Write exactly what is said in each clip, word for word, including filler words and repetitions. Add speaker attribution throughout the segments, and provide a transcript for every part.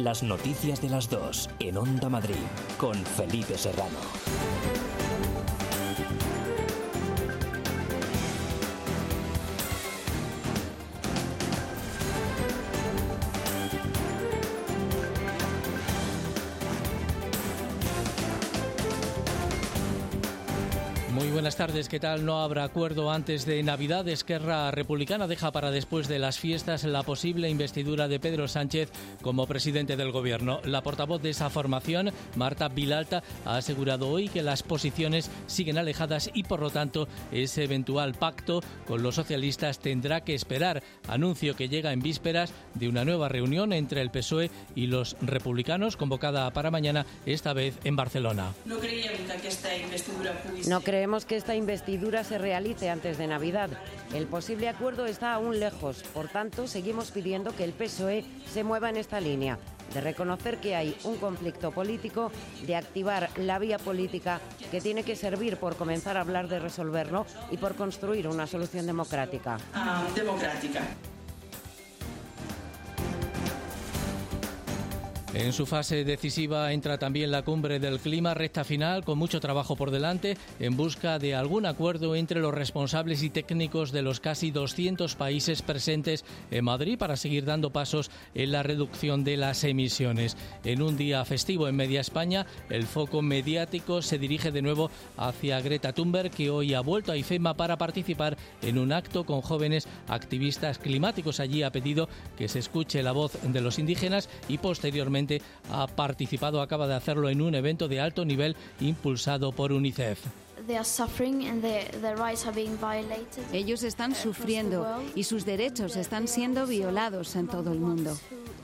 Speaker 1: Las noticias de las dos en Onda Madrid con Felipe Serrano.
Speaker 2: Muy buenas tardes, ¿qué tal? No habrá acuerdo antes de Navidad. Esquerra Republicana deja para después de las fiestas la posible investidura de Pedro Sánchez como presidente del Gobierno. La portavoz de esa formación, Marta Vilalta, ha asegurado hoy que las posiciones siguen alejadas y, por lo tanto, ese eventual pacto con los socialistas tendrá que esperar. Anuncio que llega en vísperas de una nueva reunión entre el P S O E y los republicanos, convocada para mañana, esta vez en Barcelona.
Speaker 3: No creíamos que esta investidura pudiese...
Speaker 4: No creemos que esta investidura se realice antes de Navidad. El posible acuerdo está aún lejos. Por tanto, seguimos pidiendo que el P S O E se mueva en esta línea, de reconocer que hay un conflicto político, de activar la vía política que tiene que servir por comenzar a hablar de resolverlo y por construir una solución democrática.
Speaker 3: Uh, democrática.
Speaker 2: En su fase decisiva entra también la cumbre del clima, recta final, con mucho trabajo por delante, en busca de algún acuerdo entre los responsables y técnicos de los casi doscientos países presentes en Madrid para seguir dando pasos en la reducción de las emisiones. En un día festivo en media España, el foco mediático se dirige de nuevo hacia Greta Thunberg, que hoy ha vuelto a IFEMA para participar en un acto con jóvenes activistas climáticos. Allí ha pedido que se escuche la voz de los indígenas y posteriormente ha participado, acaba de hacerlo en un evento de alto nivel impulsado por UNICEF.
Speaker 5: Ellos están sufriendo y sus derechos están siendo violados en todo el mundo.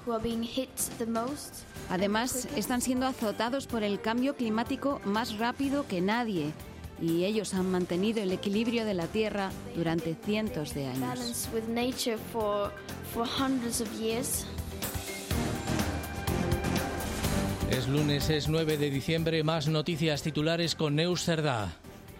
Speaker 5: Además, están siendo azotados por el cambio climático más rápido que nadie. Y ellos han mantenido el equilibrio de la Tierra durante cientos de años.
Speaker 2: Es lunes, es nueve de diciembre, más noticias titulares con Neus Cerdá.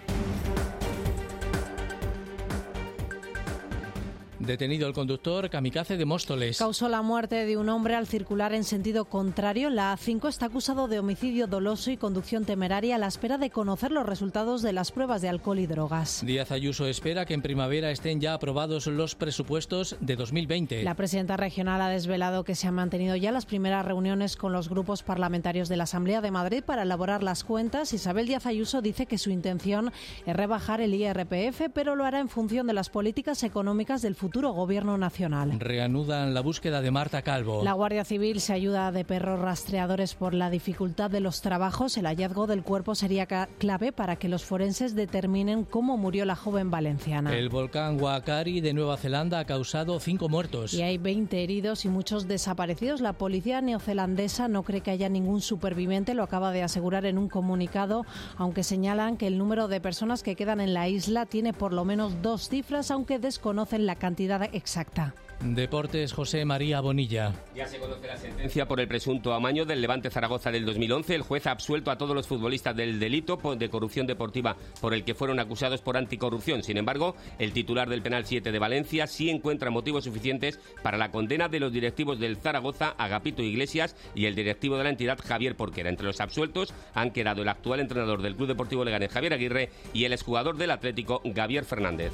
Speaker 2: Detenido el conductor kamikaze de Móstoles.
Speaker 6: Causó la muerte de un hombre al circular en sentido contrario. La A cinco está acusado de homicidio doloso y conducción temeraria a la espera de conocer los resultados de las pruebas de alcohol y drogas.
Speaker 2: Díaz Ayuso espera que en primavera estén ya aprobados los presupuestos de dos mil veinte.
Speaker 6: La presidenta regional ha desvelado que se han mantenido ya las primeras reuniones con los grupos parlamentarios de la Asamblea de Madrid para elaborar las cuentas. Isabel Díaz Ayuso dice que su intención es rebajar el I R P F, pero lo hará en función de las políticas económicas del futuro Gobierno nacional.
Speaker 2: Reanudan la búsqueda de Marta Calvo.
Speaker 6: La Guardia Civil se ayuda de perros rastreadores por la dificultad de los trabajos. El hallazgo del cuerpo sería clave para que los forenses determinen cómo murió la joven valenciana.
Speaker 2: El volcán Huacari de Nueva Zelanda ha causado cinco muertos.
Speaker 6: Y hay veinte heridos y muchos desaparecidos. La policía neozelandesa no cree que haya ningún superviviente, lo acaba de asegurar en un comunicado, aunque señalan que el número de personas que quedan en la isla tiene por lo menos dos cifras, aunque desconocen la cantidad exacta.
Speaker 2: Deportes, José María Bonilla.
Speaker 7: Ya se conoce la sentencia por el presunto amaño del Levante Zaragoza del dos mil once. El juez ha absuelto a todos los futbolistas del delito de corrupción deportiva por el que fueron acusados por anticorrupción. Sin embargo, el titular del penal siete de Valencia sí encuentra motivos suficientes para la condena de los directivos del Zaragoza, Agapito Iglesias, y el directivo de la entidad, Javier Porquera. Entre los absueltos han quedado el actual entrenador del Club Deportivo Leganés, Javier Aguirre, y el exjugador del Atlético, Gavier Fernández.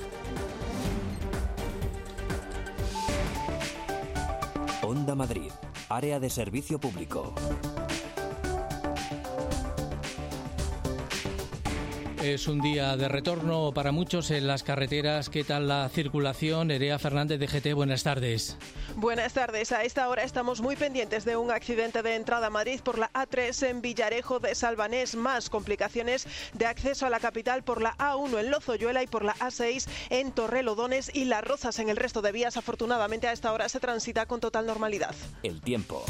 Speaker 1: Onda Madrid, área de servicio público.
Speaker 2: Es un día de retorno para muchos en las carreteras. ¿Qué tal la circulación? Nerea Fernández de G T, buenas tardes.
Speaker 8: Buenas tardes. A esta hora estamos muy pendientes de un accidente de entrada a Madrid por la A tres en Villarejo de Salvanés, más complicaciones de acceso a la capital por la A uno en Lozoyuela y por la A seis en Torrelodones y Las Rozas. En el resto de vías, afortunadamente, a esta hora se transita con total normalidad.
Speaker 1: El tiempo.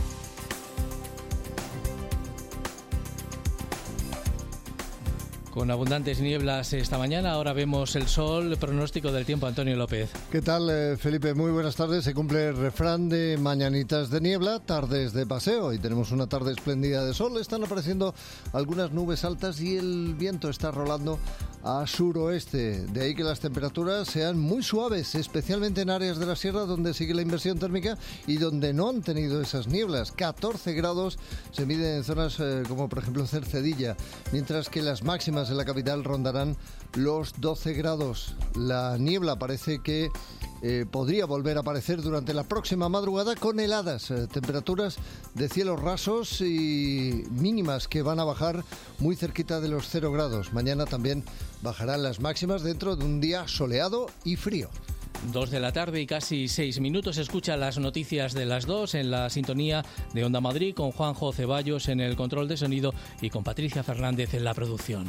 Speaker 2: Con abundantes nieblas esta mañana, ahora vemos el sol. Pronóstico del tiempo, Antonio López.
Speaker 9: ¿Qué tal, eh, Felipe? Muy buenas tardes. Se cumple el refrán de mañanitas de niebla, tardes de paseo. Y tenemos una tarde espléndida de sol. Están apareciendo algunas nubes altas y el viento está rolando a suroeste. De ahí que las temperaturas sean muy suaves, especialmente en áreas de la sierra donde sigue la inversión térmica y donde no han tenido esas nieblas. catorce grados se miden en zonas eh, como por ejemplo Cercedilla, mientras que las máximas en la capital rondarán los doce grados. La niebla parece que eh, podría volver a aparecer durante la próxima madrugada con heladas, eh, temperaturas de cielos rasos y mínimas que van a bajar muy cerquita de los cero grados. Mañana también bajarán las máximas dentro de un día soleado y frío.
Speaker 2: Dos de la tarde y casi seis minutos. Escucha las noticias de las dos en la sintonía de Onda Madrid con Juanjo Ceballos en el control de sonido y con Patricia Fernández en la producción.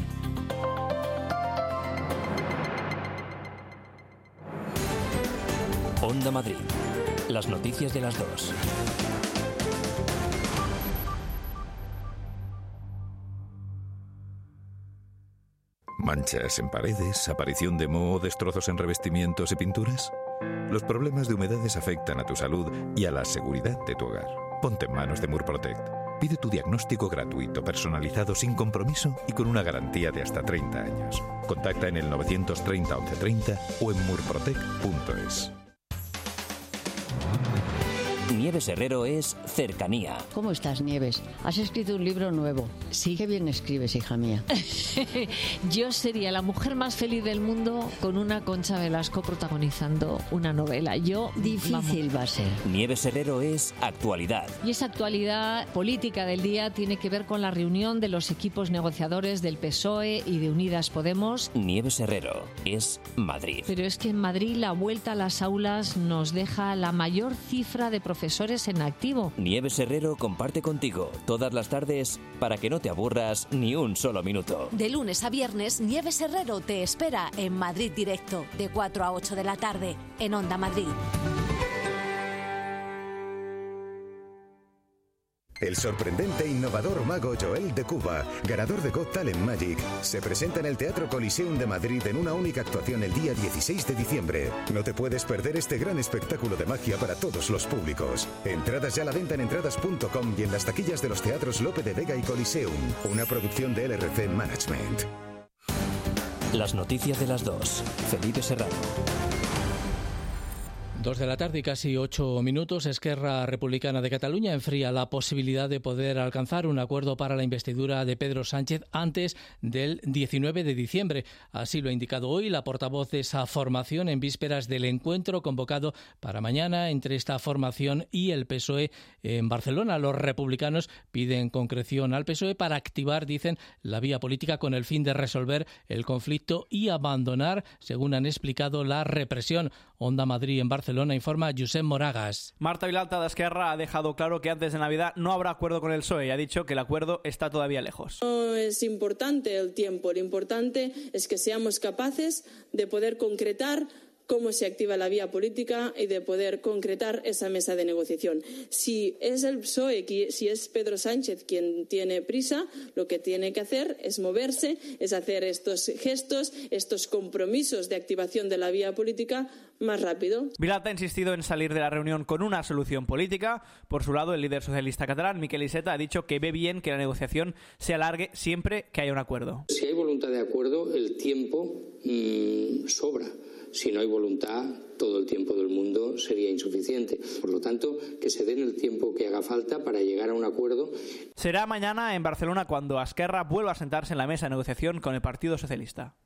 Speaker 1: Onda Madrid. Las noticias de las dos.
Speaker 10: ¿Manchas en paredes, aparición de moho, destrozos en revestimientos y pinturas? Los problemas de humedades afectan a tu salud y a la seguridad de tu hogar. Ponte en manos de Murprotect. Pide tu diagnóstico gratuito, personalizado, sin compromiso y con una garantía de hasta treinta años. Contacta en el novecientos treinta once treinta o en murprotect punto es.
Speaker 1: Nieves Herrero es cercanía.
Speaker 11: ¿Cómo estás, Nieves? Has escrito un libro nuevo. Sí, qué bien escribes, hija mía.
Speaker 12: Yo sería la mujer más feliz del mundo con una Concha Velasco protagonizando una novela. Yo
Speaker 11: Difícil
Speaker 12: vamos.
Speaker 11: va a ser.
Speaker 1: Nieves Herrero es actualidad.
Speaker 12: Y esa actualidad política del día tiene que ver con la reunión de los equipos negociadores del P S O E y de Unidas Podemos.
Speaker 1: Nieves Herrero es Madrid.
Speaker 12: Pero es que en Madrid la vuelta a las aulas nos deja la mayor cifra de profesores en activo.
Speaker 1: Nieves Herrero comparte contigo todas las tardes para que no te aburras ni un solo minuto.
Speaker 13: De lunes a viernes, Nieves Herrero te espera en Madrid Directo, de cuatro a ocho de la tarde, en Onda Madrid.
Speaker 14: El sorprendente e innovador mago Joel de Cuba, ganador de Got Talent Magic, se presenta en el Teatro Coliseum de Madrid en una única actuación el día dieciséis de diciembre. No te puedes perder este gran espectáculo de magia para todos los públicos. Entradas ya a la venta en entradas punto com y en las taquillas de los teatros Lope de Vega y Coliseum, una producción de L R C Management.
Speaker 1: Las noticias de las dos. Felipe Serrano.
Speaker 2: Dos de la tarde y casi ocho minutos. Esquerra Republicana de Cataluña enfría la posibilidad de poder alcanzar un acuerdo para la investidura de Pedro Sánchez antes del diecinueve de diciembre. Así lo ha indicado hoy la portavoz de esa formación en vísperas del encuentro convocado para mañana entre esta formación y el P S O E en Barcelona. Los republicanos piden concreción al P S O E para activar, dicen, la vía política con el fin de resolver el conflicto y abandonar, según han explicado, la represión. Onda Madrid en Barcelona informa Josep Moragas.
Speaker 15: Marta Vilalta de Esquerra ha dejado claro que antes de Navidad no habrá acuerdo con el P S O E y ha dicho que el acuerdo está todavía lejos.
Speaker 16: No es importante el tiempo, lo importante es que seamos capaces de poder concretar cómo se activa la vía política y de poder concretar esa mesa de negociación. Si es el P S O E, si es Pedro Sánchez quien tiene prisa, lo que tiene que hacer es moverse, es hacer estos gestos, estos compromisos de activación de la vía política más rápido.
Speaker 15: Vilalta ha insistido en salir de la reunión con una solución política. Por su lado, el líder socialista catalán, Miquel Iceta, ha dicho que ve bien que la negociación se alargue siempre que haya un acuerdo.
Speaker 17: Si hay voluntad de acuerdo, el tiempo mmm, sobra. Si no hay voluntad, todo el tiempo del mundo sería insuficiente. Por lo tanto, que se den el tiempo que haga falta para llegar a un acuerdo.
Speaker 15: Será mañana en Barcelona cuando Esquerra vuelva a sentarse en la mesa de negociación con el Partido Socialista.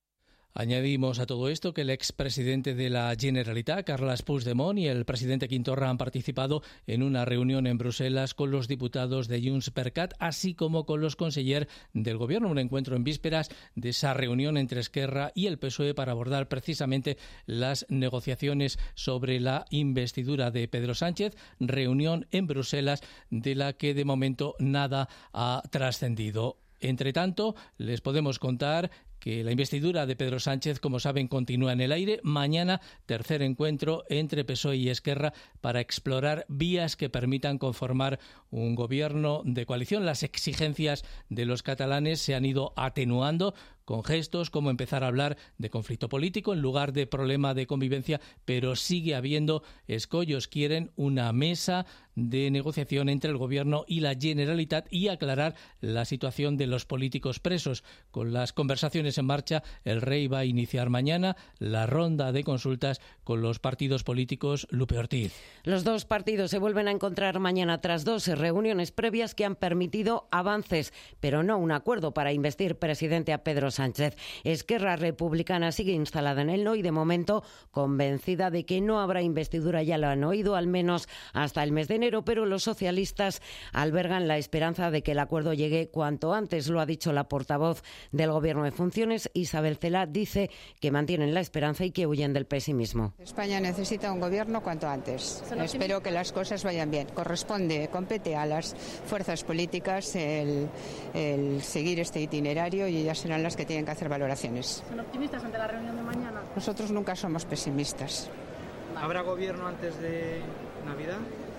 Speaker 2: Añadimos a todo esto que el expresidente de la Generalitat, Carles Puigdemont, y el presidente Quim Torra han participado en una reunión en Bruselas con los diputados de Junts per Cat, así como con los consellers del Gobierno. Un encuentro en vísperas de esa reunión entre Esquerra y el P S O E para abordar precisamente las negociaciones sobre la investidura de Pedro Sánchez. Reunión en Bruselas de la que de momento nada ha trascendido. Entre tanto, les podemos contar que la investidura de Pedro Sánchez, como saben, continúa en el aire. Mañana, tercer encuentro entre P S O E y Esquerra para explorar vías que permitan conformar un gobierno de coalición. Las exigencias de los catalanes se han ido atenuando con gestos como empezar a hablar de conflicto político en lugar de problema de convivencia, pero sigue habiendo escollos. Quieren una mesa de negociación entre el Gobierno y la Generalitat y aclarar la situación de los políticos presos. Con las conversaciones en marcha, el rey va a iniciar mañana la ronda de consultas con los partidos políticos. Lupe Ortiz.
Speaker 4: Los dos partidos se vuelven a encontrar mañana tras dos reuniones previas que han permitido avances, pero no un acuerdo para investir presidente a Pedro Sánchez. Esquerra Republicana sigue instalada en el no y de momento convencida de que no habrá investidura, ya lo han oído, al menos hasta el mes de enero, pero los socialistas albergan la esperanza de que el acuerdo llegue cuanto antes. Lo ha dicho la portavoz del Gobierno en funciones, Isabel Celaá, dice que mantienen la esperanza y que huyen del pesimismo.
Speaker 18: España necesita un gobierno cuanto antes. Espero que las cosas vayan bien. Corresponde, compete a las fuerzas políticas el, el seguir este itinerario y ellas serán las que tienen que hacer valoraciones.
Speaker 19: ¿Son optimistas ante la reunión de mañana?
Speaker 18: Nosotros nunca somos pesimistas.
Speaker 15: ¿Habrá gobierno antes de Navidad?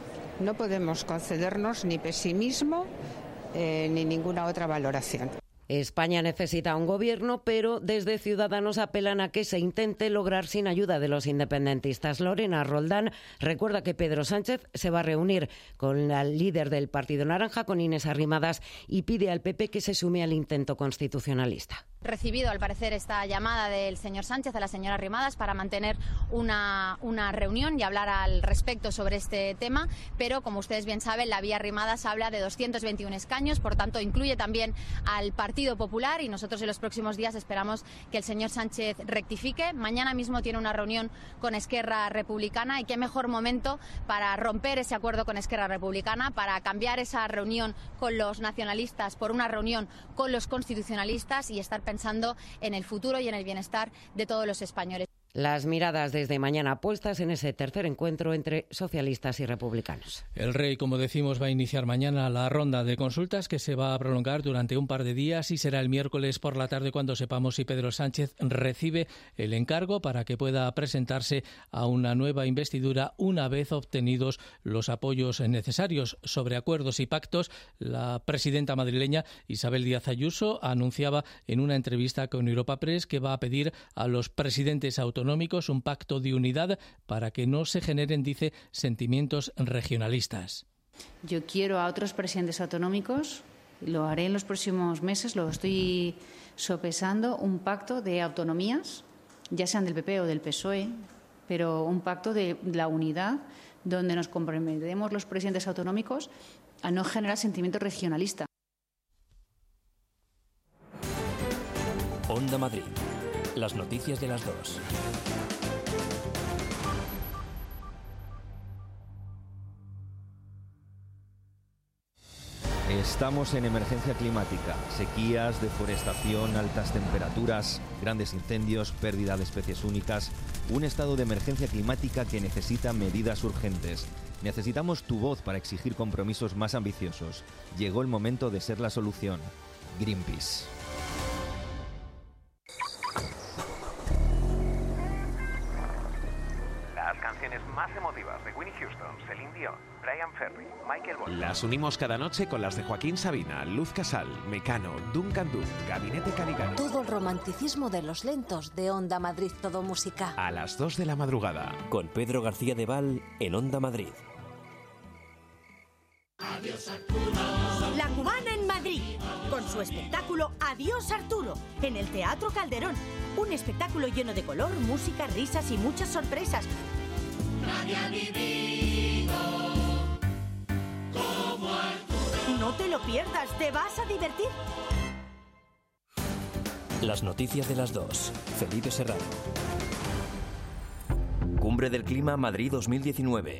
Speaker 18: No podemos concedernos ni pesimismo eh, ni ninguna otra valoración.
Speaker 4: España necesita un gobierno, pero desde Ciudadanos apelan a que se intente lograr sin ayuda de los independentistas. Lorena Roldán recuerda que Pedro Sánchez se va a reunir con la líder del Partido Naranja, con Inés Arrimadas, y pide al P P que se sume al intento constitucionalista.
Speaker 20: Recibido, al parecer, esta llamada del señor Sánchez a la señora Arrimadas para mantener una, una reunión y hablar al respecto sobre este tema, pero como ustedes bien saben, la vía Arrimadas habla de doscientos veintiuno escaños, por tanto incluye también al Partido Popular, y nosotros en los próximos días esperamos que el señor Sánchez rectifique. Mañana mismo tiene una reunión con Esquerra Republicana, y qué mejor momento para romper ese acuerdo con Esquerra Republicana, para cambiar esa reunión con los nacionalistas por una reunión con los constitucionalistas y estar pensando pensando en el futuro y en el bienestar de todos los españoles.
Speaker 4: Las miradas desde mañana puestas en ese tercer encuentro entre socialistas y republicanos.
Speaker 2: El rey, como decimos, va a iniciar mañana la ronda de consultas que se va a prolongar durante un par de días y será el miércoles por la tarde cuando sepamos si Pedro Sánchez recibe el encargo para que pueda presentarse a una nueva investidura una vez obtenidos los apoyos necesarios. Sobre acuerdos y pactos, la presidenta madrileña Isabel Díaz Ayuso anunciaba en una entrevista con Europa Press que va a pedir a los presidentes autonómicos un pacto de unidad para que no se generen, dice, sentimientos regionalistas.
Speaker 21: Yo quiero a otros presidentes autonómicos, lo haré en los próximos meses, lo estoy sopesando, un pacto de autonomías, ya sean del P P o del P S O E, pero un pacto de la unidad donde nos comprometemos los presidentes autonómicos a no generar sentimientos regionalistas.
Speaker 1: Onda Madrid. Las noticias de las dos.
Speaker 22: Estamos en emergencia climática, sequías, deforestación, altas temperaturas, grandes incendios, pérdida de especies únicas, un estado de emergencia climática que necesita medidas urgentes. Necesitamos tu voz para exigir compromisos más ambiciosos. Llegó el momento de ser la solución. Greenpeace.
Speaker 23: Las canciones más emotivas de Whitney Houston, Celine Dion, Brian Ferry, Michael Bolton.
Speaker 24: Las unimos cada noche con las de Joaquín Sabina, Luz Casal, Mecano, Duncan Du, Gabinete Caligari.
Speaker 13: Todo el romanticismo de los lentos de Onda Madrid Todo Música.
Speaker 24: A las dos de la madrugada.
Speaker 1: Con Pedro García de Val en Onda Madrid.
Speaker 25: Adiós Arturo. La Cubana en Madrid, con su espectáculo Adiós Arturo, en el Teatro Calderón. Un espectáculo lleno de color, música, risas y muchas sorpresas. Nadie ha vivido como Arturo. No te lo pierdas, te vas a divertir.
Speaker 1: Las noticias de las dos. Felipe Serrano. Cumbre del Clima Madrid dos mil diecinueve.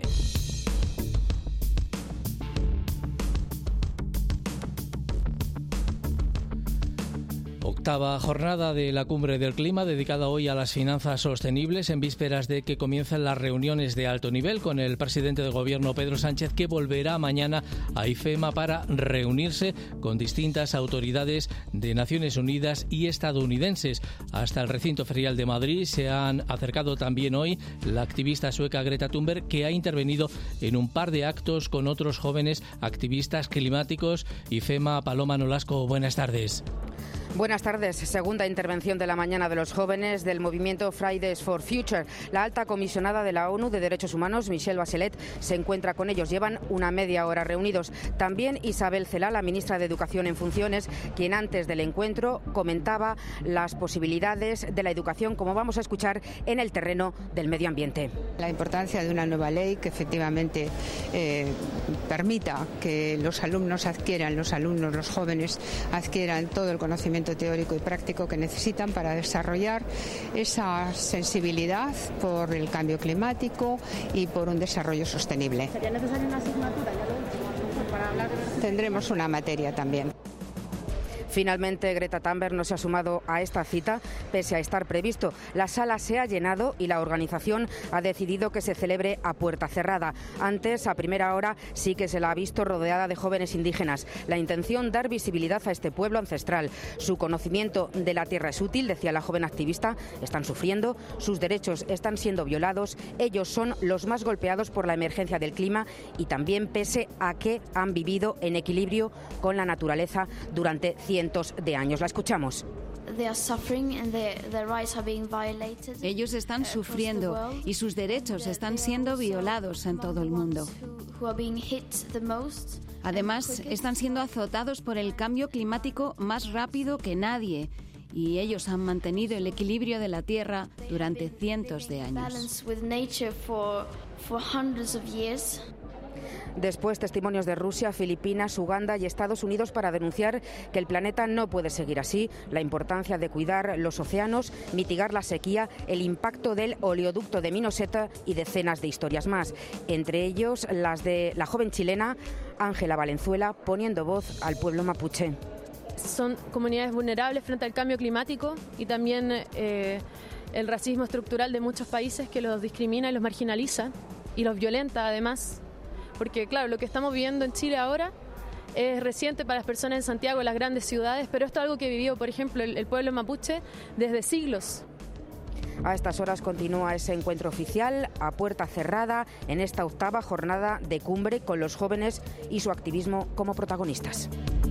Speaker 2: Octava jornada de la Cumbre del Clima, dedicada hoy a las finanzas sostenibles, en vísperas de que comiencen las reuniones de alto nivel con el presidente del Gobierno, Pedro Sánchez, que volverá mañana a IFEMA para reunirse con distintas autoridades de Naciones Unidas y estadounidenses. Hasta el recinto ferial de Madrid se han acercado también hoy la activista sueca Greta Thunberg, que ha intervenido en un par de actos con otros jóvenes activistas climáticos. IFEMA, Paloma Nolasco, buenas tardes.
Speaker 3: Buenas tardes. Segunda intervención de la mañana de los jóvenes del movimiento Fridays for Future. La alta comisionada de la ONU de Derechos Humanos, Michelle Bachelet, se encuentra con ellos. Llevan una media hora reunidos. También Isabel Celaá, la ministra de Educación en funciones, quien antes del encuentro comentaba las posibilidades de la educación, como vamos a escuchar, en el terreno del medio ambiente.
Speaker 18: La importancia de una nueva ley que efectivamente eh, permita que los alumnos adquieran, los alumnos, los jóvenes adquieran todo el conocimiento teórico y práctico que necesitan para desarrollar esa sensibilidad por el cambio climático y por un desarrollo sostenible.
Speaker 19: ¿Sería necesaria una asignatura? Ya lo he dicho, para hablar de...
Speaker 18: Tendremos una materia también.
Speaker 3: Finalmente, Greta Thunberg no se ha sumado a esta cita, pese a estar previsto. La sala se ha llenado y la organización ha decidido que se celebre a puerta cerrada. Antes, a primera hora, sí que se la ha visto rodeada de jóvenes indígenas. La intención, dar visibilidad a este pueblo ancestral. Su conocimiento de la tierra es útil, decía la joven activista. Están sufriendo, sus derechos están siendo violados. Ellos son los más golpeados por la emergencia del clima y también pese a que han vivido en equilibrio con la naturaleza durante cientos de años. La escuchamos.
Speaker 5: Ellos están sufriendo y sus derechos están siendo violados en todo el mundo. Además, están siendo azotados por el cambio climático más rápido que nadie y ellos han mantenido el equilibrio de la Tierra durante cientos de años.
Speaker 3: Después, testimonios de Rusia, Filipinas, Uganda y Estados Unidos para denunciar que el planeta no puede seguir así, la importancia de cuidar los océanos, mitigar la sequía, el impacto del oleoducto de Minoseta y decenas de historias más. Entre ellos, las de la joven chilena Ángela Valenzuela, poniendo voz al pueblo mapuche.
Speaker 6: Son comunidades vulnerables frente al cambio climático y también eh, el racismo estructural de muchos países que los discrimina y los marginaliza y los violenta además. Porque claro, lo que estamos viviendo en Chile ahora es reciente para las personas en Santiago, en las grandes ciudades, pero esto es algo que vivió, por ejemplo, el, el pueblo mapuche desde siglos.
Speaker 3: A estas horas continúa ese encuentro oficial a puerta cerrada en esta octava jornada de cumbre con los jóvenes y su activismo como protagonistas.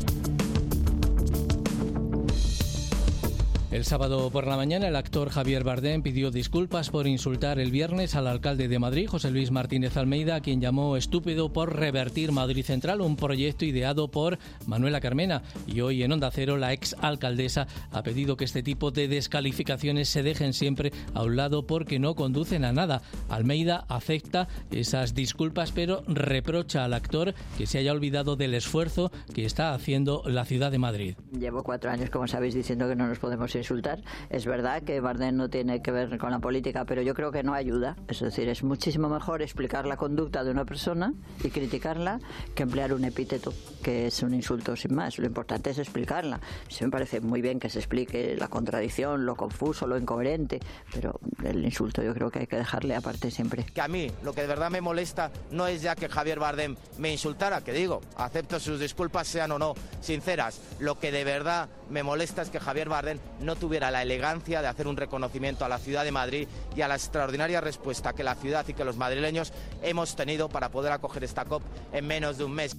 Speaker 2: El sábado por la mañana, el actor Javier Bardem pidió disculpas por insultar el viernes al alcalde de Madrid, José Luis Martínez Almeida, a quien llamó estúpido por revertir Madrid Central, un proyecto ideado por Manuela Carmena. Y hoy en Onda Cero, la exalcaldesa ha pedido que este tipo de descalificaciones se dejen siempre a un lado porque no conducen a nada. Almeida acepta esas disculpas, pero reprocha al actor que se haya olvidado del esfuerzo que está haciendo la ciudad de Madrid.
Speaker 11: Llevo cuatro años, como sabéis, diciendo que no nos podemos ir insultar. Es verdad que Bardem no tiene que ver con la política, pero yo creo que no ayuda. Es decir, es muchísimo mejor explicar la conducta de una persona y criticarla que emplear un epíteto que es un insulto sin más. Lo importante es explicarla. Sí me parece muy bien que se explique la contradicción, lo confuso, lo incoherente, pero el insulto yo creo que hay que dejarle aparte siempre.
Speaker 7: Que a mí lo que de verdad me molesta no es ya que Javier Bardem me insultara, que digo, acepto sus disculpas sean o no sinceras. Lo que de verdad me molesta es que Javier Bardem no tuviera la elegancia de hacer un reconocimiento a la ciudad de Madrid y a la extraordinaria respuesta que la ciudad y que los madrileños hemos tenido para poder acoger esta COP en menos de un mes.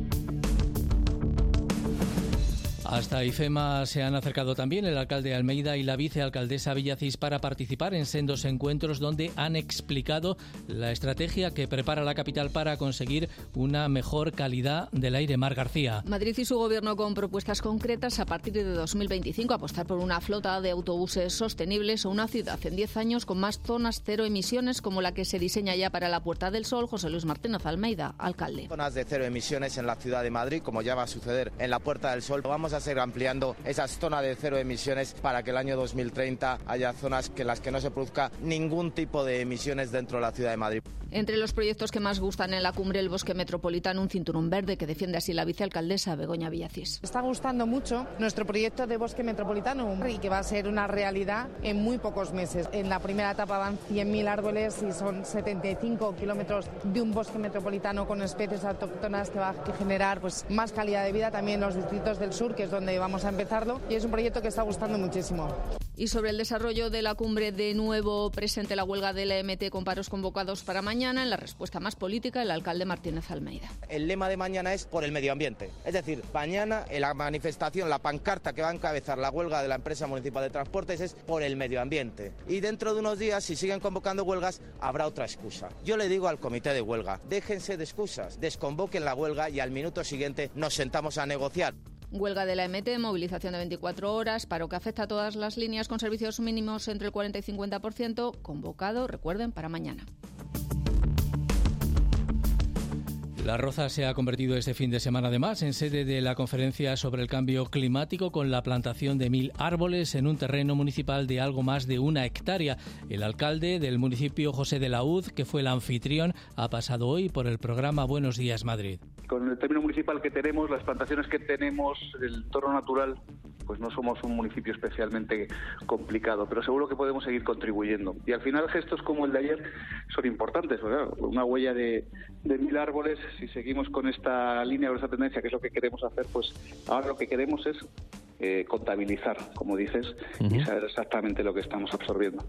Speaker 2: Hasta IFEMA se han acercado también el alcalde Almeida y la vicealcaldesa Villacís para participar en sendos encuentros donde han explicado la estrategia que prepara la capital para conseguir una mejor calidad del aire. Mar García.
Speaker 8: Madrid y su gobierno con propuestas concretas a partir de dos mil veinticinco, apostar por una flota de autobuses sostenibles o una ciudad en diez años con más zonas cero emisiones como la que se diseña ya para la Puerta del Sol. José Luis Martínez Almeida, alcalde.
Speaker 7: Zonas de cero emisiones en la ciudad de Madrid, como ya va a suceder en la Puerta del Sol. Vamos a seguir ampliando esas zonas de cero emisiones para que el año dos mil treinta haya zonas que en las que no se produzca ningún tipo de emisiones dentro de la ciudad de Madrid.
Speaker 8: Entre los proyectos que más gustan en la cumbre, el Bosque Metropolitano, un cinturón verde que defiende así la vicealcaldesa Begoña Villacís.
Speaker 26: Está gustando mucho nuestro proyecto de Bosque Metropolitano y que va a ser una realidad en muy pocos meses. En la primera etapa van cien mil árboles y son setenta y cinco kilómetros de un bosque metropolitano con especies autóctonas que va a generar pues, más calidad de vida también en los distritos del sur, que es donde vamos a empezarlo, y es un proyecto que está gustando muchísimo.
Speaker 8: Y sobre el desarrollo de la cumbre, de nuevo presente la huelga de la E M T con paros convocados para mañana. En la respuesta más política, el alcalde Martínez Almeida.
Speaker 7: El lema de mañana es por el medio ambiente. Es decir, mañana en la manifestación, la pancarta que va a encabezar la huelga de la empresa municipal de transportes es por el medio ambiente. Y dentro de unos días, si siguen convocando huelgas, habrá otra excusa. Yo le digo al comité de huelga, déjense de excusas, desconvoquen la huelga y al minuto siguiente nos sentamos a negociar.
Speaker 8: Huelga de la E M T, movilización de veinticuatro horas, paro que afecta a todas las líneas con servicios mínimos entre el cuarenta y cincuenta por ciento, convocado, recuerden, para mañana.
Speaker 2: La Roza se ha convertido este fin de semana además en sede de la conferencia sobre el cambio climático con la plantación de mil árboles en un terreno municipal de algo más de una hectárea. El alcalde del municipio, José de la Hoz, que fue el anfitrión, ha pasado hoy por el programa Buenos Días Madrid.
Speaker 9: Con el término municipal que tenemos, las plantaciones que tenemos, el entorno natural, pues no somos un municipio especialmente complicado, pero seguro que podemos seguir contribuyendo. Y al final gestos como el de ayer son importantes, ¿verdad? Una huella de, de mil árboles, si seguimos con esta línea, con esta tendencia, que es lo que queremos hacer, pues ahora lo que queremos es eh, contabilizar, como dices, uh-huh. y saber exactamente lo que estamos absorbiendo.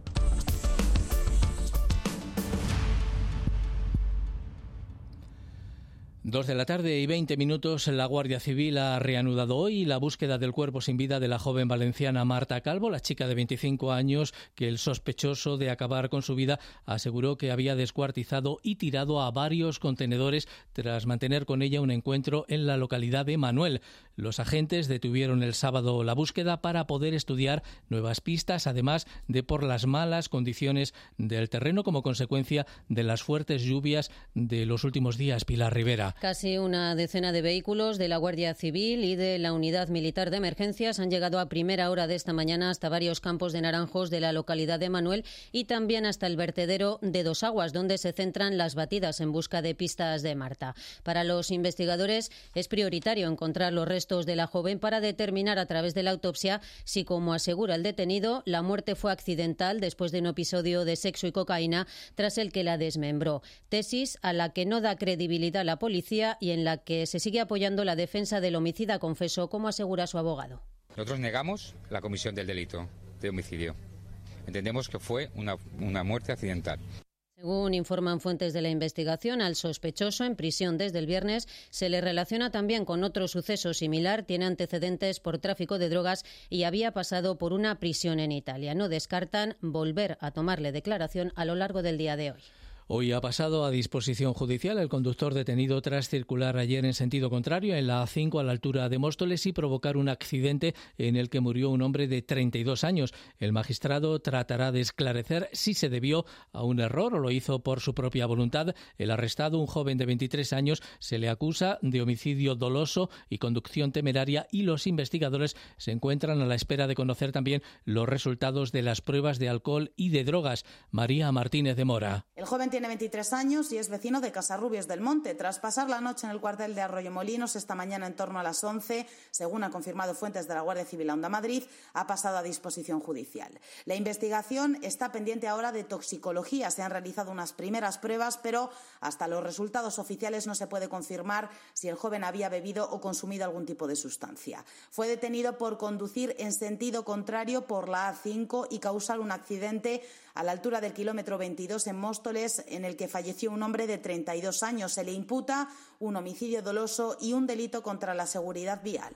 Speaker 2: Dos de la tarde y veinte minutos, la Guardia Civil ha reanudado hoy la búsqueda del cuerpo sin vida de la joven valenciana Marta Calvo, la chica de veinticinco años que el sospechoso de acabar con su vida aseguró que había descuartizado y tirado a varios contenedores tras mantener con ella un encuentro en la localidad de Manuel. Los agentes detuvieron el sábado la búsqueda para poder estudiar nuevas pistas, además de por las malas condiciones del terreno como consecuencia de las fuertes lluvias de los últimos días. Pilar Rivera.
Speaker 10: Casi una decena de vehículos de la Guardia Civil y de la Unidad Militar de Emergencias han llegado a primera hora de esta mañana hasta varios campos de naranjos de la localidad de Manuel y también hasta el vertedero de Dos Aguas, donde se centran las batidas en busca de pistas de Marta. Para los investigadores es prioritario encontrar los restos de la joven para determinar a través de la autopsia si, como asegura el detenido, la muerte fue accidental después de un episodio de sexo y cocaína tras el que la desmembró. Tesis a la que no da credibilidad la policía y en la que se sigue apoyando la defensa del homicida confeso, como asegura su abogado.
Speaker 12: Nosotros negamos la comisión del delito de homicidio. Entendemos que fue una, una muerte accidental.
Speaker 10: Según informan fuentes de la investigación, al sospechoso, en prisión desde el viernes, se le relaciona también con otro suceso similar. Tiene antecedentes por tráfico de drogas y había pasado por una prisión en Italia. No descartan volver a tomarle declaración a lo largo del día de hoy.
Speaker 2: Hoy ha pasado a disposición judicial el conductor detenido tras circular ayer en sentido contrario en la A cinco a la altura de Móstoles y provocar un accidente en el que murió un hombre de treinta y dos años. El magistrado tratará de esclarecer si se debió a un error o lo hizo por su propia voluntad. El arrestado, un joven de veintitrés años, se le acusa de homicidio doloso y conducción temeraria y los investigadores se encuentran a la espera de conocer también los resultados de las pruebas de alcohol y de drogas. María Martínez de Mora.
Speaker 14: El joven tiene veintitrés años y es vecino de Casarrubios del Monte. Tras pasar la noche en el cuartel de Arroyomolinos esta mañana en torno a las once, según han confirmado fuentes de la Guardia Civil a Onda Madrid, ha pasado a disposición judicial. La investigación está pendiente ahora de toxicología. Se han realizado unas primeras pruebas, pero hasta los resultados oficiales no se puede confirmar si el joven había bebido o consumido algún tipo de sustancia. Fue detenido por conducir en sentido contrario por la A cinco y causar un accidente a la altura del kilómetro veintidós en Móstoles, en el que falleció un hombre de treinta y dos años. Se le imputa un homicidio doloso y un delito contra la seguridad vial.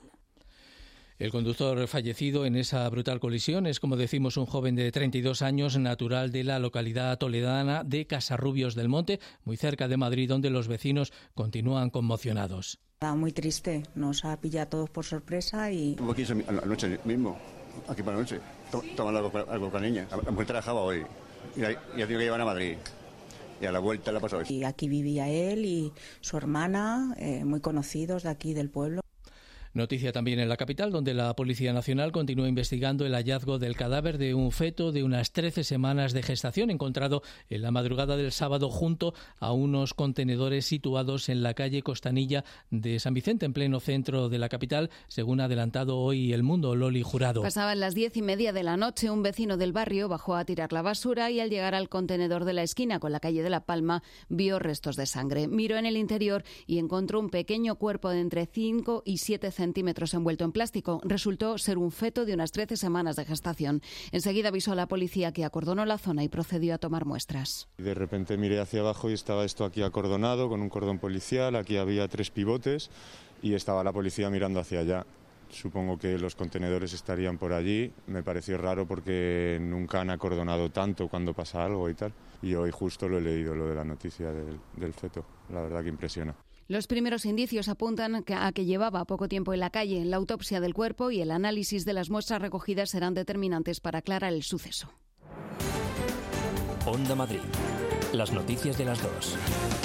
Speaker 2: El conductor fallecido en esa brutal colisión es, como decimos, un joven de treinta y dos años, natural de la localidad toledana de Casarrubios del Monte, muy cerca de Madrid, donde los vecinos continúan conmocionados.
Speaker 16: Muy triste, nos ha pillado a todos por sorpresa y...
Speaker 17: Estuvo aquí anoche mismo, aquí para la noche, tomando algo, algo con la niña. La mujer trabajaba hoy y ya tengo que llevar a Madrid. Y a la vuelta la pasó.
Speaker 16: Y aquí vivía él y su hermana, eh, muy conocidos de aquí del pueblo.
Speaker 2: Noticia también en la capital, donde la Policía Nacional continúa investigando el hallazgo del cadáver de un feto de unas trece semanas de gestación encontrado en la madrugada del sábado junto a unos contenedores situados en la calle Costanilla de San Vicente, en pleno centro de la capital, según ha adelantado hoy El Mundo. Loli Jurado.
Speaker 5: Pasaban las diez y media de la noche, un vecino del barrio bajó a tirar la basura y al llegar al contenedor de la esquina con la calle de La Palma vio restos de sangre. Miró en el interior y encontró un pequeño cuerpo de entre cinco y siete centímetros centímetros envuelto en plástico. Resultó ser un feto de unas trece semanas de gestación. Enseguida avisó a la policía, que acordonó la zona y procedió a tomar muestras.
Speaker 4: De repente miré hacia abajo y estaba esto aquí acordonado con un cordón policial. Aquí había tres pivotes y estaba la policía mirando hacia allá. Supongo que los contenedores estarían por allí. Me pareció raro porque nunca han acordonado tanto cuando pasa algo y tal. Y hoy justo lo he leído, lo de la noticia del, del feto. La verdad que impresiona.
Speaker 5: Los primeros indicios apuntan a que llevaba poco tiempo en la calle. La autopsia del cuerpo y el análisis de las muestras recogidas serán determinantes para aclarar el suceso.
Speaker 1: Onda Madrid. Las noticias de las dos.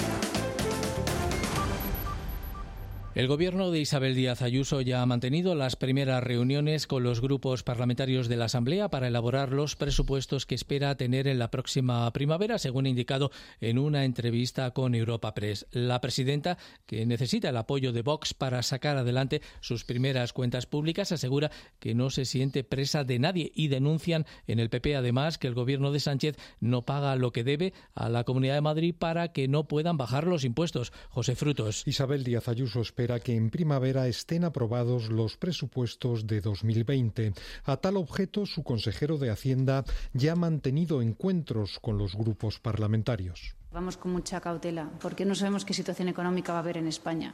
Speaker 2: El gobierno de Isabel Díaz Ayuso ya ha mantenido las primeras reuniones con los grupos parlamentarios de la Asamblea para elaborar los presupuestos que espera tener en la próxima primavera, según ha indicado en una entrevista con Europa Press. La presidenta, que necesita el apoyo de Vox para sacar adelante sus primeras cuentas públicas, asegura que no se siente presa de nadie y denuncian en el P P además que el gobierno de Sánchez no paga lo que debe a la Comunidad de Madrid para que no puedan bajar los impuestos. José Frutos.
Speaker 15: Isabel Díaz Ayuso espera que en primavera estén aprobados los presupuestos de dos mil veinte. A tal objeto, su consejero de Hacienda ya ha mantenido encuentros con los grupos parlamentarios.
Speaker 20: Vamos con mucha cautela, porque no sabemos qué situación económica va a haber en España.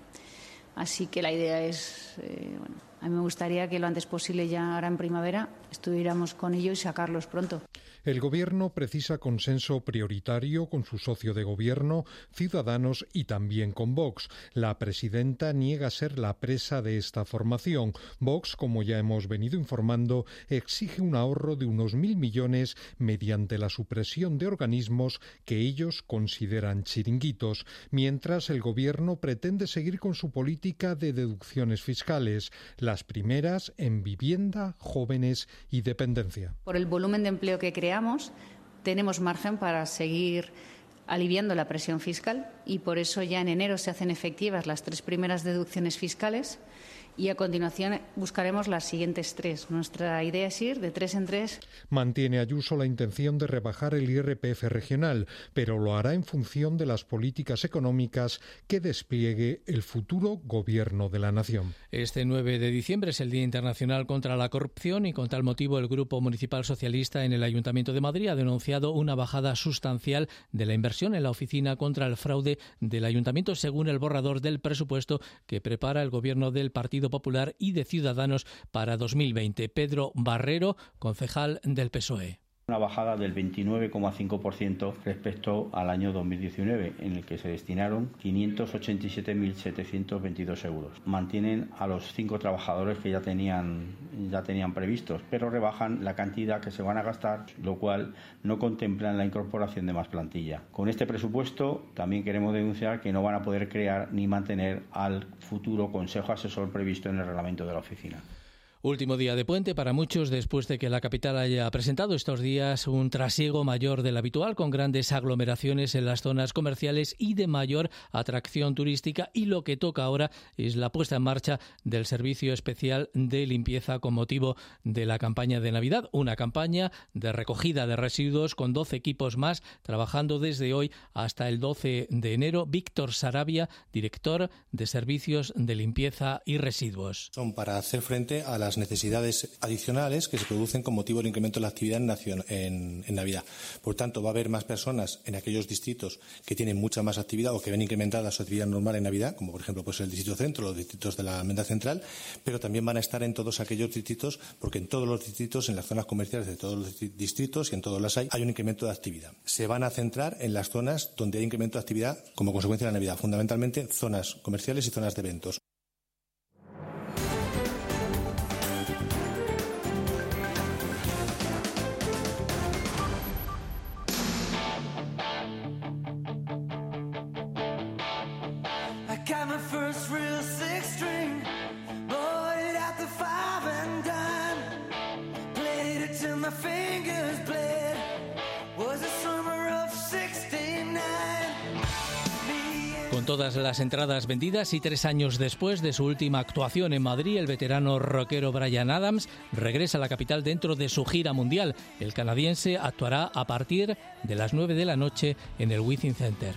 Speaker 20: Así que la idea es, eh, bueno, a mí me gustaría que lo antes posible, ya ahora en primavera, estuviéramos con ello y sacarlos pronto.
Speaker 15: El Gobierno precisa consenso prioritario con su socio de gobierno, Ciudadanos, y también con Vox. La presidenta niega ser la presa de esta formación. Vox, como ya hemos venido informando, exige un ahorro de unos mil millones mediante la supresión de organismos que ellos consideran chiringuitos, mientras el Gobierno pretende seguir con su política de deducciones fiscales, las primeras en vivienda, jóvenes y dependencia.
Speaker 20: Por el volumen de empleo que creamos, tenemos margen para seguir aliviando la presión fiscal y por eso ya en enero se hacen efectivas las tres primeras deducciones fiscales y a continuación buscaremos las siguientes tres. Nuestra idea es ir de tres en tres.
Speaker 15: Mantiene Ayuso la intención de rebajar el I R P F regional, pero lo hará en función de las políticas económicas que despliegue el futuro Gobierno de la Nación.
Speaker 2: Este nueve de diciembre es el Día Internacional contra la Corrupción y con tal motivo el Grupo Municipal Socialista en el Ayuntamiento de Madrid ha denunciado una bajada sustancial de la inversión en la Oficina contra el Fraude del Ayuntamiento, según el borrador del presupuesto que prepara el Gobierno del Partido Popular y de Ciudadanos para dos mil veinte. Pedro Barrero, concejal del P S O E.
Speaker 21: Una bajada del veintinueve coma cinco por ciento respecto al año dos mil diecinueve, en el que se destinaron quinientos ochenta y siete mil setecientos veintidós euros. Mantienen a los cinco trabajadores que ya tenían, ya tenían previstos, pero rebajan la cantidad que se van a gastar, lo cual no contemplan la incorporación de más plantilla. Con este presupuesto también queremos denunciar que no van a poder crear ni mantener al futuro Consejo Asesor previsto en el reglamento de la oficina.
Speaker 2: Último día de puente para muchos después de que la capital haya presentado estos días un trasiego mayor del habitual, con grandes aglomeraciones en las zonas comerciales y de mayor atracción turística, y lo que toca ahora es la puesta en marcha del servicio especial de limpieza con motivo de la campaña de Navidad, una campaña de recogida de residuos con doce equipos más trabajando desde hoy hasta el doce de enero. Víctor Sarabia, director de Servicios de Limpieza y Residuos.
Speaker 22: Son para hacer frente a las necesidades adicionales que se producen con motivo del incremento de la actividad en, en, en Navidad. Por tanto, va a haber más personas en aquellos distritos que tienen mucha más actividad o que ven incrementada su actividad normal en Navidad, como por ejemplo pues el distrito centro, los distritos de la Almendra Central, pero también van a estar en todos aquellos distritos, porque en todos los distritos, en las zonas comerciales de todos los distritos y en todos las hay, hay un incremento de actividad. Se van a centrar en las zonas donde hay incremento de actividad como consecuencia de la Navidad, fundamentalmente zonas comerciales y zonas de eventos.
Speaker 2: Con todas las entradas vendidas y tres años después de su última actuación en Madrid, el veterano rockero Bryan Adams regresa a la capital dentro de su gira mundial. El canadiense actuará a partir de las nueve de la noche en el Within Center.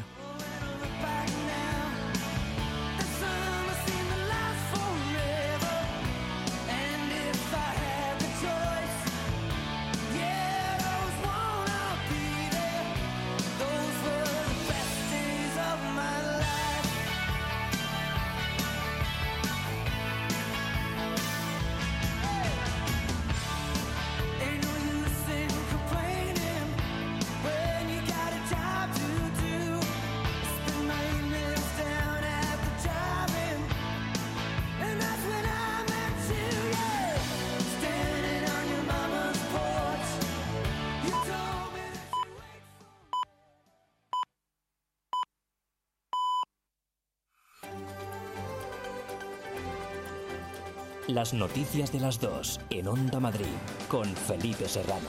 Speaker 1: Las noticias de las dos en Onda Madrid con Felipe Serrano.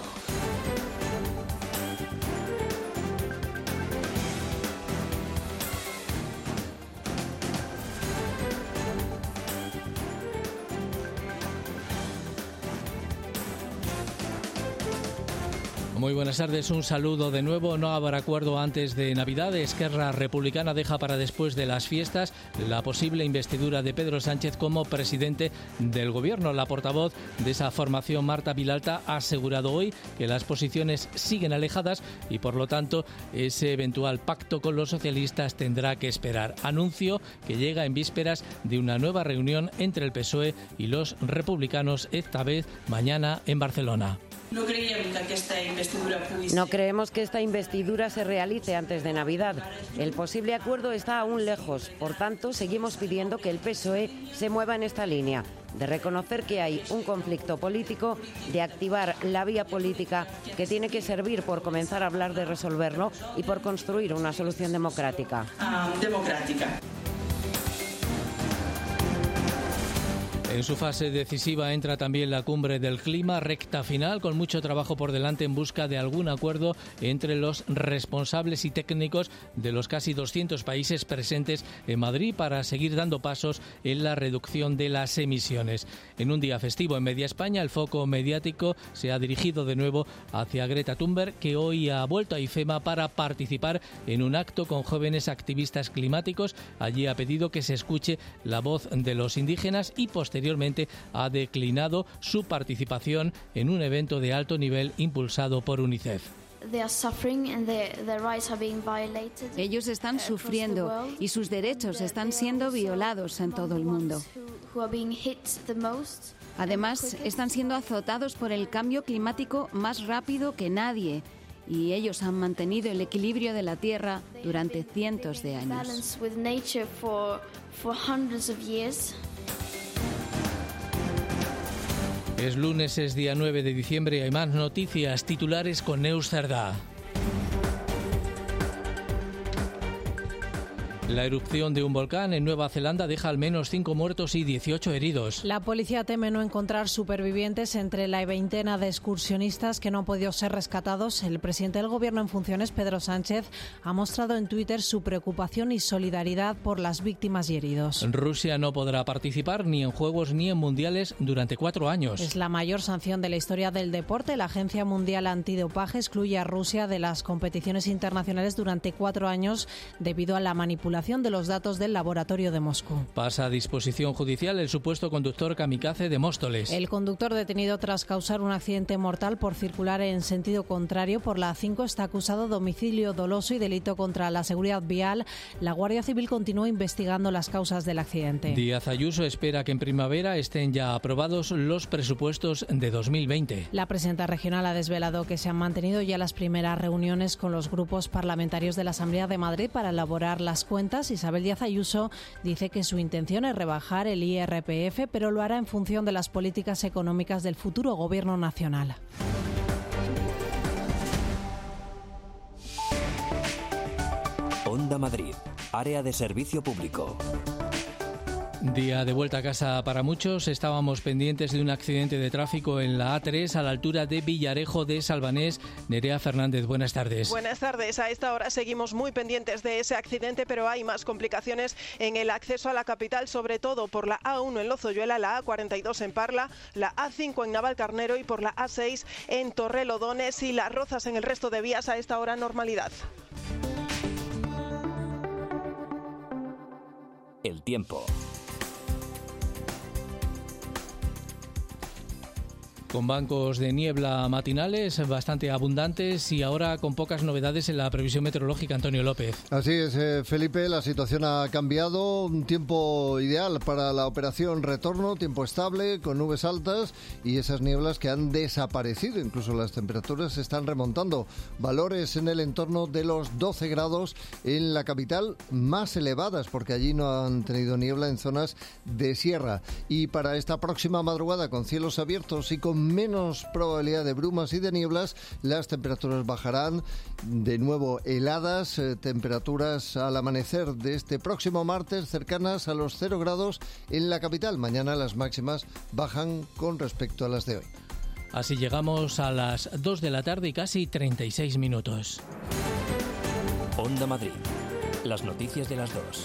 Speaker 2: Muy buenas tardes, un saludo de nuevo. No habrá acuerdo antes de Navidad. Esquerra Republicana deja para después de las fiestas la posible investidura de Pedro Sánchez como presidente del Gobierno. La portavoz de esa formación, Marta Vilalta, ha asegurado hoy que las posiciones siguen alejadas y, por lo tanto, ese eventual pacto con los socialistas tendrá que esperar. Anuncio que llega en vísperas de una nueva reunión entre el P S O E y los republicanos, esta vez mañana en Barcelona.
Speaker 13: No creiem que aquesta investidura pugui ser...
Speaker 18: No creemos que esta investidura se realice antes de Navidad. El posible acuerdo está aún lejos. Por tanto, seguimos pidiendo que el P S O E se mueva en esta línea, de reconocer que hay un conflicto político, de activar la vía política que tiene que servir por comenzar a hablar de resolverlo y por construir una solución democrática.
Speaker 13: Uh, democrática.
Speaker 2: En su fase decisiva entra también la cumbre del clima, recta final, con mucho trabajo por delante en busca de algún acuerdo entre los responsables y técnicos de los casi doscientos países presentes en Madrid para seguir dando pasos en la reducción de las emisiones. En un día festivo en media España, el foco mediático se ha dirigido de nuevo hacia Greta Thunberg, que hoy ha vuelto a IFEMA para participar en un acto con jóvenes activistas climáticos. Allí ha pedido que se escuche la voz de los indígenas y posteriormente Posteriormente ha declinado su participación en un evento de alto nivel impulsado por UNICEF.
Speaker 5: Ellos están sufriendo y sus derechos están siendo violados en todo el mundo. Además, están siendo azotados por el cambio climático más rápido que nadie. Y ellos han mantenido el equilibrio de la Tierra durante cientos de años.
Speaker 2: Es lunes, es día nueve de diciembre y hay más noticias. Titulares con Neus Cerdá. La erupción de un volcán en Nueva Zelanda deja al menos cinco muertos y dieciocho heridos.
Speaker 19: La policía teme no encontrar supervivientes entre la veintena de excursionistas que no han podido ser rescatados. El presidente del Gobierno en funciones, Pedro Sánchez, ha mostrado en Twitter su preocupación y solidaridad por las víctimas y heridos.
Speaker 2: Rusia no podrá participar ni en Juegos ni en Mundiales durante cuatro años.
Speaker 19: Es la mayor sanción de la historia del deporte. La Agencia Mundial Antidopaje excluye a Rusia de las competiciones internacionales durante cuatro años debido a la manipulación de los datos del laboratorio de Moscú.
Speaker 2: Pasa a disposición judicial el supuesto conductor kamikaze de Móstoles.
Speaker 19: El conductor detenido tras causar un accidente mortal por circular en sentido contrario por la A cinco está acusado de homicidio doloso y delito contra la seguridad vial. La Guardia Civil continúa investigando las causas del accidente.
Speaker 2: Díaz Ayuso espera que en primavera estén ya aprobados los presupuestos de dos mil veinte.
Speaker 19: La presidenta regional ha desvelado que se han mantenido ya las primeras reuniones con los grupos parlamentarios de la Asamblea de Madrid para elaborar las cuentas. Isabel Díaz Ayuso dice que su intención es rebajar el I R P F, pero lo hará en función de las políticas económicas del futuro Gobierno nacional.
Speaker 1: Onda Madrid, área de servicio público.
Speaker 2: Día de vuelta a casa para muchos. Estábamos pendientes de un accidente de tráfico en la A tres a la altura de Villarejo de Salvanés. Nerea Fernández, buenas tardes.
Speaker 23: Buenas tardes. A esta hora seguimos muy pendientes de ese accidente, pero hay más complicaciones en el acceso a la capital, sobre todo por la A uno en Lozoyuela, la A cuarenta y dos en Parla, la A cinco en Navalcarnero y por la A seis en Torrelodones y Las Rozas. En el resto de vías a esta hora normalidad.
Speaker 1: El tiempo.
Speaker 2: Con bancos de niebla matinales bastante abundantes y ahora con pocas novedades en la previsión meteorológica. Antonio López.
Speaker 24: Así es, eh, Felipe, la situación ha cambiado. Un tiempo ideal para la operación retorno, tiempo estable, con nubes altas y esas nieblas que han desaparecido. Incluso las temperaturas se están remontando. Valores en el entorno de los doce grados en la capital, más elevadas porque allí no han tenido niebla en zonas de sierra. Y para esta próxima madrugada, con cielos abiertos y con menos probabilidad de brumas y de nieblas. Las temperaturas bajarán, de nuevo heladas, eh, temperaturas al amanecer de este próximo martes cercanas a los cero grados en la capital. Mañana las máximas bajan con respecto a las de hoy.
Speaker 2: Así llegamos a las dos de la tarde y casi treinta y seis minutos.
Speaker 1: Onda Madrid. Las noticias de las dos.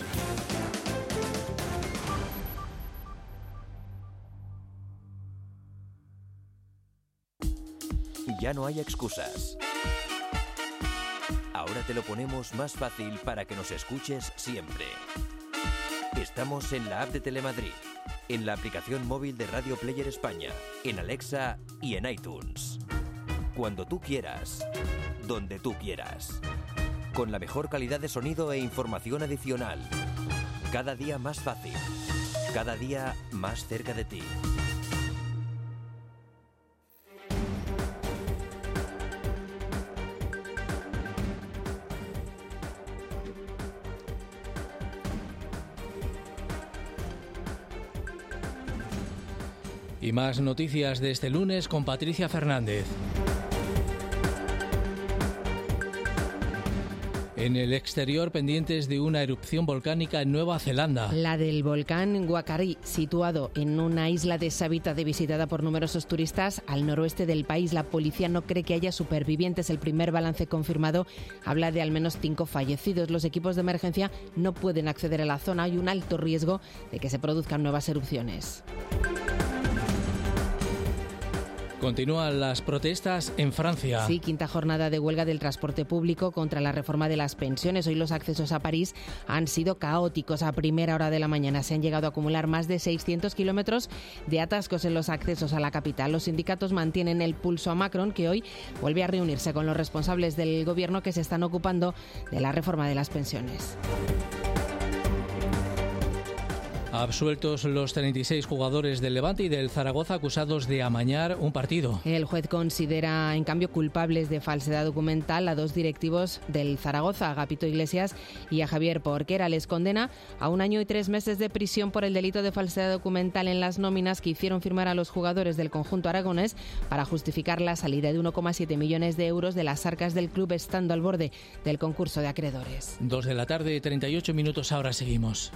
Speaker 1: Ya no hay excusas. Ahora te lo ponemos más fácil para que nos escuches siempre. Estamos en la app de Telemadrid, en la aplicación móvil de Radio Player España, en Alexa y en iTunes. Cuando tú quieras, donde tú quieras. Con la mejor calidad de sonido e información adicional. Cada día más fácil. Cada día más cerca de ti.
Speaker 2: Y más noticias de este lunes con Patricia Fernández. En el exterior, pendientes de una erupción volcánica en Nueva Zelanda.
Speaker 3: La del volcán Whakaari, situado en una isla deshabitada y visitada por numerosos turistas al noroeste del país. La policía no cree que haya supervivientes. El primer balance confirmado habla de al menos cinco fallecidos. Los equipos de emergencia no pueden acceder a la zona. Hay un alto riesgo de que se produzcan nuevas erupciones.
Speaker 2: Continúan las protestas en Francia.
Speaker 3: Sí, quinta jornada de huelga del transporte público contra la reforma de las pensiones. Hoy los accesos a París han sido caóticos. A primera hora de la mañana se han llegado a acumular más de seiscientos kilómetros de atascos en los accesos a la capital. Los sindicatos mantienen el pulso a Macron, que hoy vuelve a reunirse con los responsables del gobierno que se están ocupando de la reforma de las pensiones.
Speaker 2: Absueltos los treinta y seis jugadores del Levante y del Zaragoza acusados de amañar un partido.
Speaker 3: El juez considera, en cambio, culpables de falsedad documental a dos directivos del Zaragoza, a Agapito Iglesias y a Javier Porquera. Les condena a un año y tres meses de prisión por el delito de falsedad documental en las nóminas que hicieron firmar a los jugadores del conjunto aragonés para justificar la salida de uno coma siete millones de euros de las arcas del club, estando al borde del concurso de acreedores.
Speaker 2: Dos de la tarde, treinta y ocho minutos, ahora seguimos.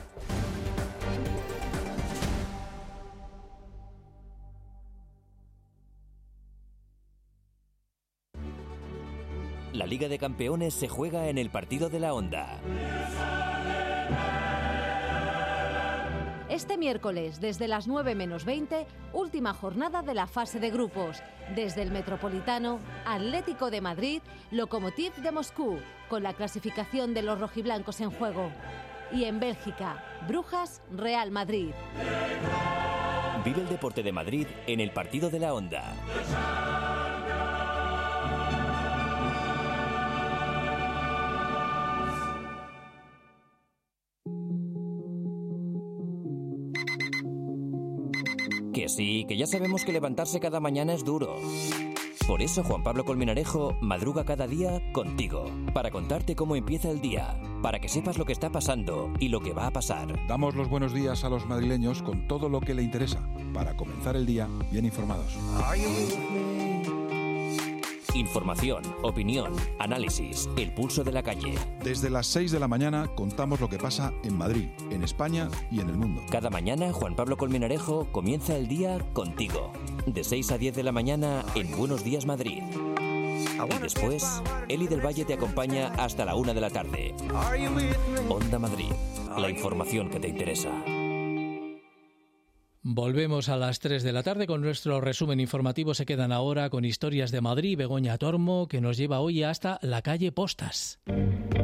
Speaker 1: La Liga de Campeones se juega en el partido de la Onda.
Speaker 6: Este miércoles, desde las nueve menos veinte, última jornada de la fase de grupos. Desde el Metropolitano, Atlético de Madrid, Lokomotiv de Moscú, con la clasificación de los rojiblancos en juego. Y en Bélgica, Brujas, Real Madrid.
Speaker 1: Vive el deporte de Madrid en el partido de la Onda. Que sí, que ya sabemos que levantarse cada mañana es duro. Por eso Juan Pablo Colmenarejo madruga cada día contigo, para contarte cómo empieza el día, para que sepas lo que está pasando y lo que va a pasar.
Speaker 7: Damos los buenos días a los madrileños con todo lo que le interesa, para comenzar el día bien informados.
Speaker 1: Información, opinión, análisis, el pulso de la calle.
Speaker 7: Desde las seis de la mañana contamos lo que pasa en Madrid, en España y en el mundo.
Speaker 1: Cada mañana Juan Pablo Colmenarejo comienza el día contigo. De seis a diez de la mañana en Buenos Días Madrid. Y después, Eli del Valle te acompaña hasta la una de la tarde. Onda Madrid, la información que te interesa.
Speaker 2: Volvemos a las tres de la tarde con nuestro resumen informativo. Se quedan ahora con Historias de Madrid. Begoña Tormo, que nos lleva hoy hasta la calle Postas.